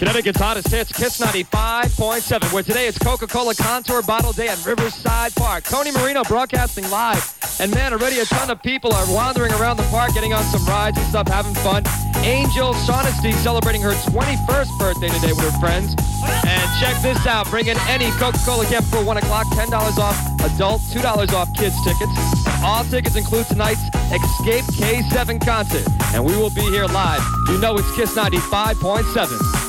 Connecticut's hottest hits, Kiss 95.7, where today it's Coca-Cola Contour Bottle Day at Riverside Park. Tony Marino broadcasting live. And man, already a ton of people are wandering around the park, getting on some rides and stuff, having fun. Angel Shaughnessy celebrating her 21st birthday today with her friends. And check this out, bring in any Coca-Cola can before 1 o'clock, $10 off adult, $2 off kids tickets. All tickets include tonight's Escape K7 concert. And we will be here live. You know it's Kiss 95.7.